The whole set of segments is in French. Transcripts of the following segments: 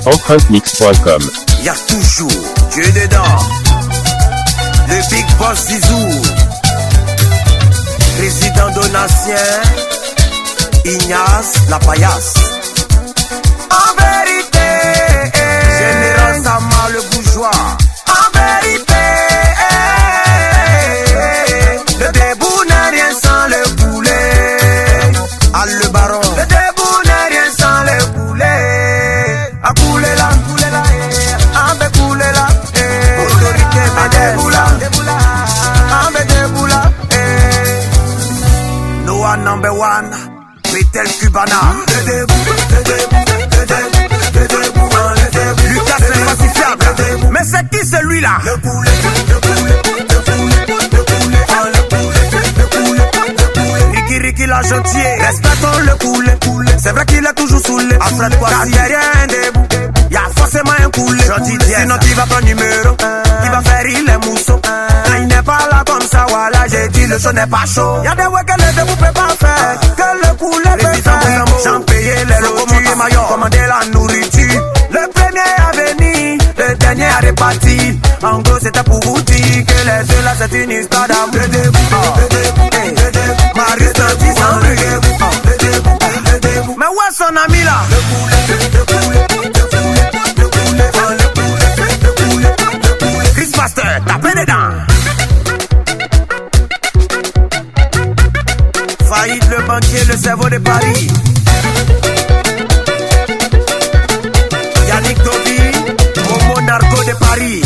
empreinte-mix.com. Y'a toujours Dieu dedans. Le Big Boss Zizou, président Donatien, Ignace la paillasse. En vérité, général Sama le bourgeois. En vérité, le debout n'est rien sans le poulet. Ah, le baron, le debout n'est rien sans le poulet. A couler là, ah ben couler là, autorité, ben debout là, ah ben debout là, Noah number one, Betel Cubana, le debout, Lucas l'infalsifiable, mais c'est qui celui-là? Le poulet, Ricky la gentille, respectons le poulet. C'est vrai qu'il est toujours saoulé. Alfred Kwasi, rien debout. Y'a forcément un poulet. Sinon tu vas prendre numéro. Il va faire les mousseaux. Il n'est pas là comme ça, voilà. J'ai dit le show n'est pas chaud. Y'a des ouais que le debout peut pas faire. Que le poulet peut faire. J'en payé les locomotives. Commander la nourriture. Le premier à venir, le dernier à répartir. En gros c'était pour vous dire que les deux là c'est une histoire d'amour. Le debout, Marie Santi sans le debout. Mais où est son ami là? Chris Master, tapez dedans. Faillite le banquier, le cerveau de Paris. Yannick Tobi, Momo Narco de Paris.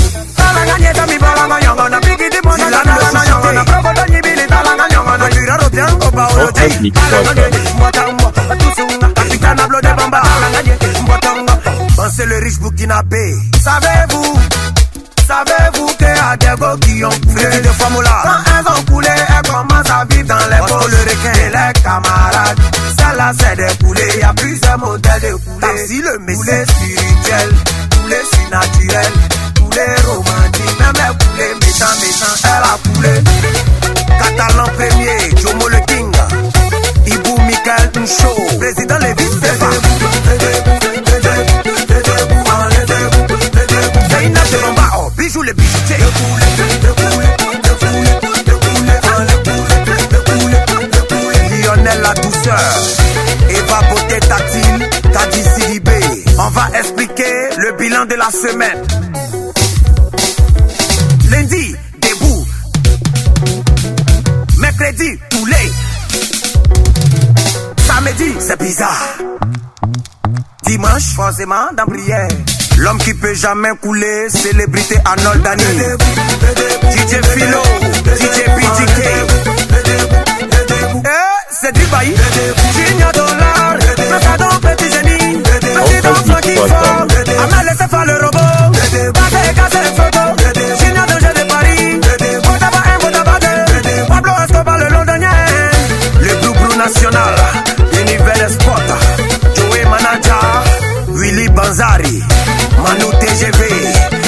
C'est le riche Burkinabé. Savez-vous qu'il y a des gars qui ont fait de Famoula? Quand elles ont coulé, elles commencent à vivre dans les pots. Le requin et les camarades. Celle-là c'est des poulets, y a plusieurs modèles de poulets. Si le poulet spirituel, poulet si naturel, poulet romantique, même les poulets méchants, elle a poulé. Catalan premier, Jomo le King, Ibou Michael Ncho, président Lévis Stéphane. Bijou le bijoutier. Lionel la douceur. Eva beauté tactile. Tadi Sidibé. On va expliquer le bilan de la semaine. Lundi, debout. Mercredi, poulet. Samedi, c'est bizarre. Dimanche, forcément, dans prière. L'homme qui peut jamais couler, célébrité Arnold Dani. DJ Philo, DJ BGK. C'est du bailli. Junior Dollar, Matadon petit génie. Président Francky Fort, Amel laissez faire le robot. Cassez photo, Junior Danger de Paris. Botaba 1, Botaba 2. Pablo Escobar le londonien. Le Blue National, Univers Sport. Joey Manager, Willy Banzari. Manu TGV,